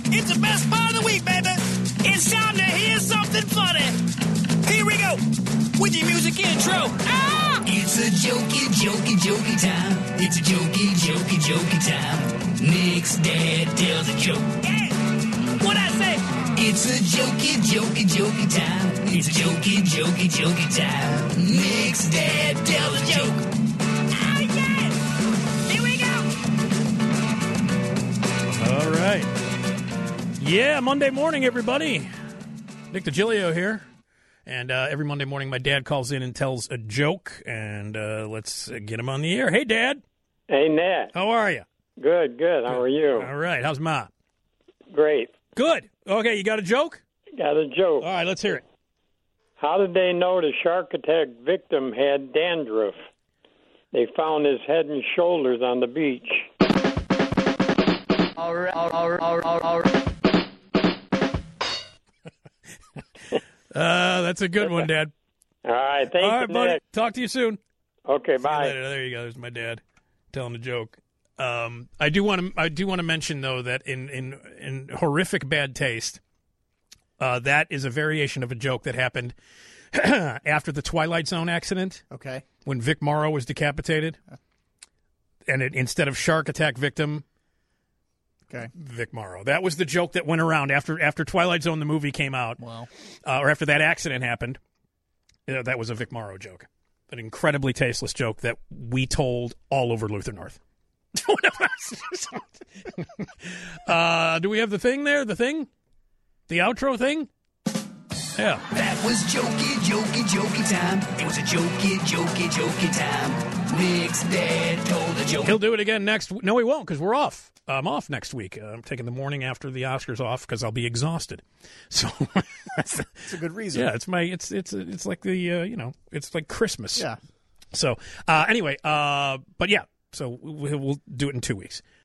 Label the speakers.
Speaker 1: It's the best part of the week, baby. It's time to hear something funny. Here we go with your music intro. Ah! It's a jokey time. It's a jokey time. Nick's dad tells a joke. Hey, what'd I say? It's a jokey time. It's a jokey time. Nick's dad tells a joke. Oh, yeah! Here we go.
Speaker 2: All right. Yeah, Monday morning, everybody. Nick DiGilio here. And every Monday morning, my dad calls in and tells a joke. And let's get him on the air. Hey, Dad.
Speaker 3: Hey, Nat.
Speaker 2: How are you?
Speaker 3: Good. How are you?
Speaker 2: All right. How's Ma?
Speaker 3: Great.
Speaker 2: Good. Okay, you got a joke?
Speaker 3: Got a joke.
Speaker 2: All right, let's hear it.
Speaker 3: How did they know the shark attack victim had dandruff? They found his head and shoulders on the beach.
Speaker 4: All right.
Speaker 2: That's a good one, Dad.
Speaker 3: All right,
Speaker 2: All
Speaker 3: thank
Speaker 2: right,
Speaker 3: you,
Speaker 2: buddy.
Speaker 3: Nick.
Speaker 2: Talk to you soon.
Speaker 3: Okay,
Speaker 2: See you
Speaker 3: bye.
Speaker 2: later. There you go. There's my dad telling a joke. I do want to mention though that in horrific bad taste, that is a variation of a joke that happened after the Twilight Zone accident.
Speaker 5: Okay.
Speaker 2: When Vic Morrow was decapitated, and instead of shark attack victim,
Speaker 5: Okay.
Speaker 2: Vic Morrow. That was the joke that went around after Twilight Zone the movie came out.
Speaker 5: Wow.
Speaker 2: Or after that accident happened. That was a Vic Morrow joke. An incredibly tasteless joke that we told all over Luther North. Do we have the thing there? The thing? The outro thing? Yeah.
Speaker 1: That was jokey time. It was a jokey time. Nick's dad told a joke.
Speaker 2: He'll do it again next week. No, he won't, because we're off. I'm off next week. I'm taking the morning after the Oscars off because I'll be exhausted. So
Speaker 5: It's a good reason.
Speaker 2: yeah, it's like the it's like Christmas.
Speaker 5: Yeah.
Speaker 2: So anyway, but yeah, so we'll do it in 2 weeks.